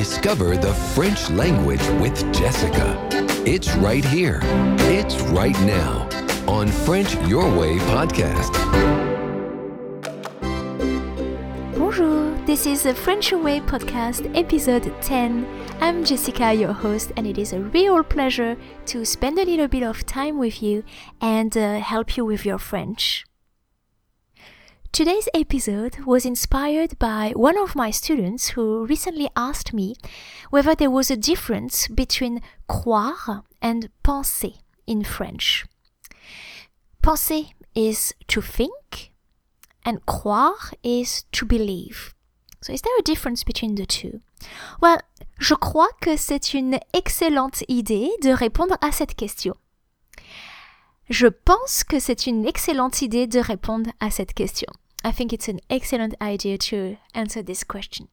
Discover the French language with Jessica. It's right here. It's right now on French Your Way podcast. Bonjour, this is the French Your Way podcast, episode 10. I'm Jessica, your host, and it is a real pleasure to spend a little bit of time with you and help you with your French. Today's episode was inspired by one of my students who recently asked me whether there was a difference between croire and penser in French. Penser is to think and croire is to believe. So is there a difference between the two? Well, je crois que c'est une excellente idée de répondre à cette question. Je pense que c'est une excellente idée de répondre à cette question. I think it's an excellent idea to answer this question.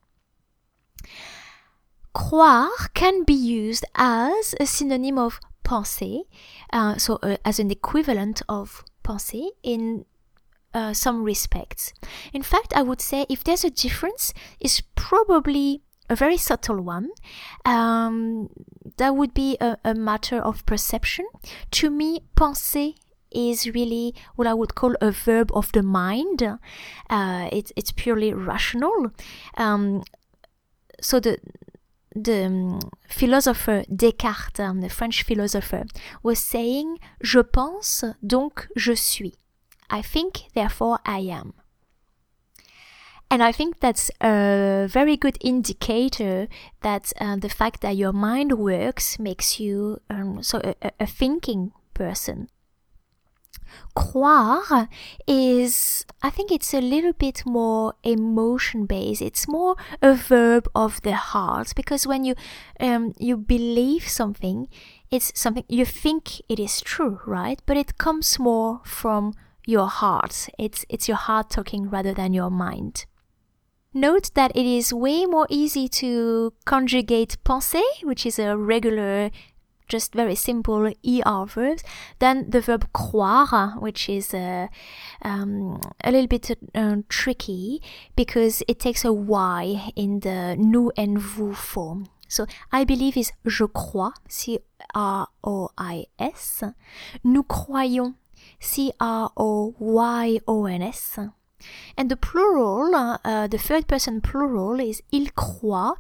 Croire can be used as a synonym of penser, as an equivalent of penser in some respects. In fact, I would say if there's a difference, it's probably a very subtle one. That would be a matter of perception. To me, penser is really what I would call a verb of the mind. It's purely rational. So the philosopher Descartes, the French philosopher, was saying, je pense, donc je suis. I think, therefore I am. And I think that's a very good indicator that the fact that your mind works makes you a thinking person. Croire is, I think it's a little bit more emotion-based. It's more a verb of the heart, because when you believe something, it's something you think it is true, right? But it comes more from your heart. It's your heart talking rather than your mind. Note that it is way more easy to conjugate penser, which is a regular, just very simple ER verb, than the verb croire, which is a little bit tricky because it takes a Y in the nous and vous form. So I believe is je crois, C-R-O-I-S. Nous croyons, C-R-O-Y-O-N-S. And the plural, the third person plural is il croit,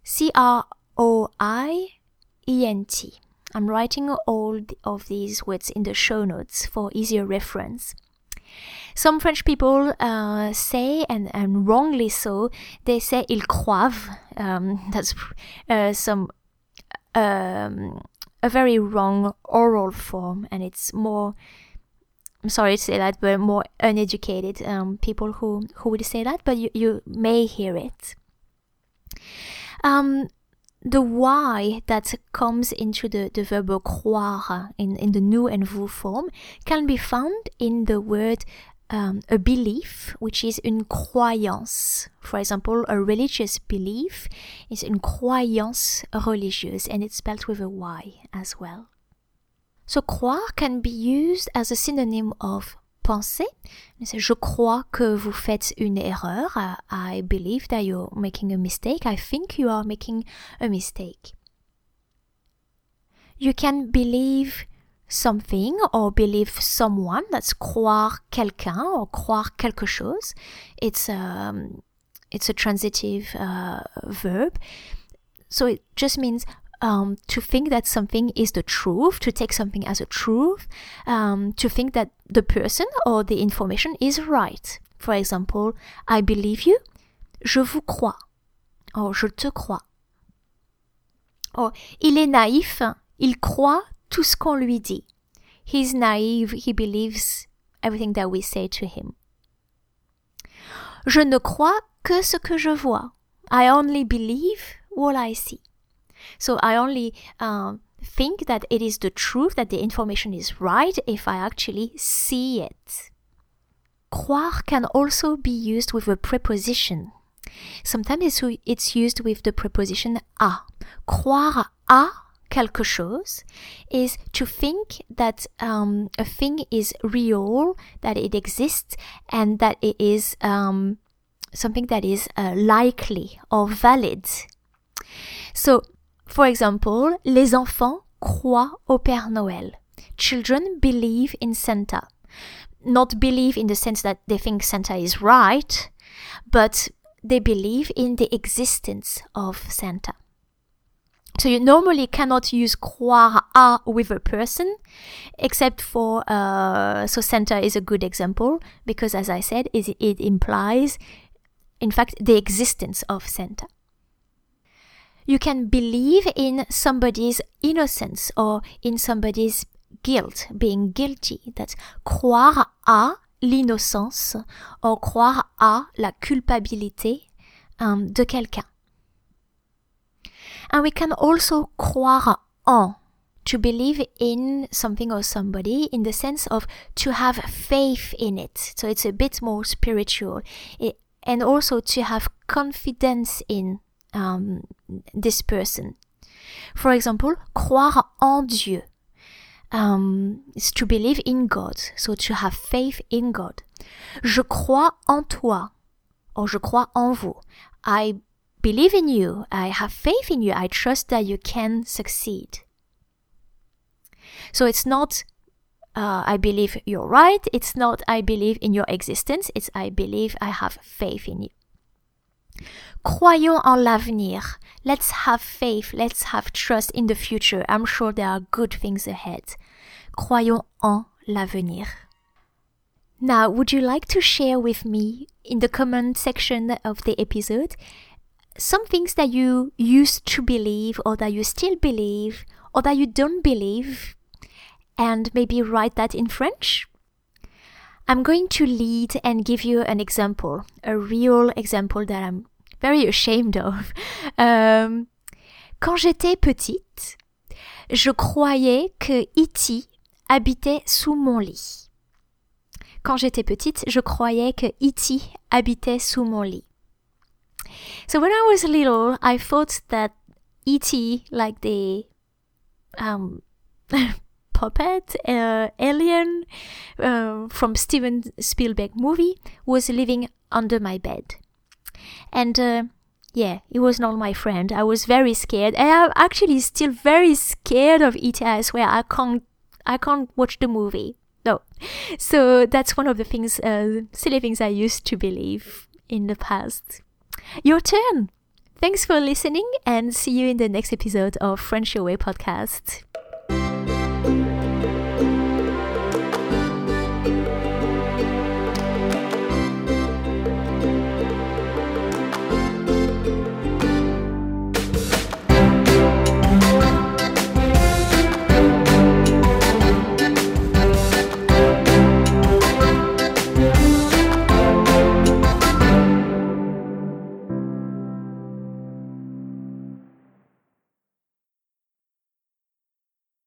C-R-O-I-E-N-T. I'm writing all of these words in the show notes for easier reference. Some French people say, and wrongly so, they say ils croivent. That's a very wrong oral form, and it's more, I'm sorry to say that, but more uneducated people who would say that, but you may hear it. The Y that comes into the verb croire in the nous and vous form can be found in the word a belief, which is une croyance. For example, a religious belief is une croyance religieuse, and it's spelled with a Y as well. So croire can be used as a synonym of penser. Je crois que vous faites une erreur. I believe that you're making a mistake. I think you are making a mistake. You can believe something or believe someone. That's croire quelqu'un or croire quelque chose. It's a transitive verb. So it just means to think that something is the truth, to take something as a truth, to think that the person or the information is right. For example, I believe you, je vous crois, or je te crois. Or, il est naïf, il croit tout ce qu'on lui dit. He's naive, he believes everything that we say to him. Je ne crois que ce que je vois. I only believe what I see. So I only think that it is the truth, that the information is right, if I actually see it. Croire can also be used with a preposition. Sometimes it's used with the preposition à. Croire à quelque chose is to think that a thing is real, that it exists, and that it is something that is likely or valid. So, for example, les enfants croient au Père Noël. Children believe in Santa. Not believe in the sense that they think Santa is right, but they believe in the existence of Santa. So you normally cannot use croire à with a person, except for, so Santa is a good example, because as I said, it implies, in fact, the existence of Santa. You can believe in somebody's innocence or in somebody's guilt, being guilty. That's croire à l'innocence or croire à la culpabilité de quelqu'un. And we can also croire en, to believe in something or somebody in the sense of to have faith in it. So it's a bit more spiritual. And also to have confidence in this person. For example, croire en Dieu is to believe in God, so to have faith in God. Je crois en toi, or je crois en vous. I believe in you, I have faith in you, I trust that you can succeed. So it's not I believe you're right, it's not I believe in your existence, it's I believe I have faith in you. Croyons en l'avenir. Let's have faith, let's have trust in the future. I'm sure there are good things ahead. Croyons en l'avenir. Now, would you like to share with me in the comment section of the episode some things that you used to believe or that you still believe or that you don't believe, and maybe write that in French? I'm going to lead and give you an example, a real example that I'm very ashamed of. Quand j'étais petite, je croyais que E.T. habitait sous mon lit. Quand j'étais petite, je croyais que E.T. habitait sous mon lit. So when I was little, I thought that E.T., like the puppet alien from Steven Spielberg movie, was living under my bed. And yeah, he was not my friend. I was very scared. And I'm actually still very scared of E.T. I swear, I can't watch the movie. No. So that's one of the things, silly things I used to believe in the past. Your turn. Thanks for listening and see you in the next episode of French Your Way podcast.